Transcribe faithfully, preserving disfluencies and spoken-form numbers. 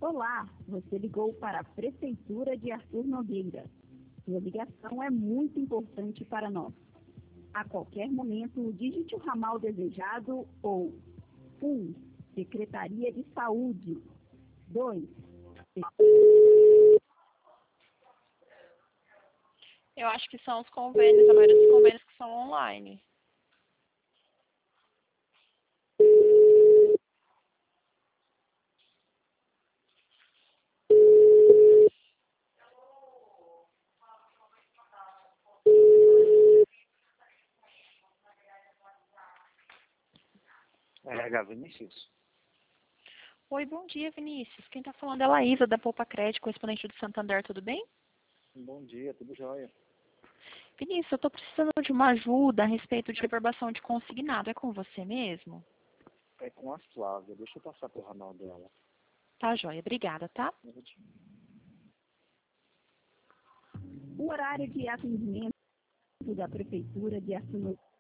Olá, você ligou para a Prefeitura de Arthur Nogueira. Sua ligação é muito importante para nós. A qualquer momento, digite o ramal desejado ou um. Secretaria de Saúde. dois. Eu acho que são os convênios, a maioria dos convênios que são online. R H Vinícius. Oi, bom dia, Vinícius. Quem está falando é a Laísa, da Poupa Crédito, correspondente do Santander, tudo bem? Bom dia, tudo jóia. Vinícius, eu estou precisando de uma ajuda a respeito de reverbação de consignado. É com você mesmo? É com a Flávia, deixa eu passar pro ramal dela. Tá, joia. Obrigada, tá? O horário de atendimento da Prefeitura de Arthur Nogueira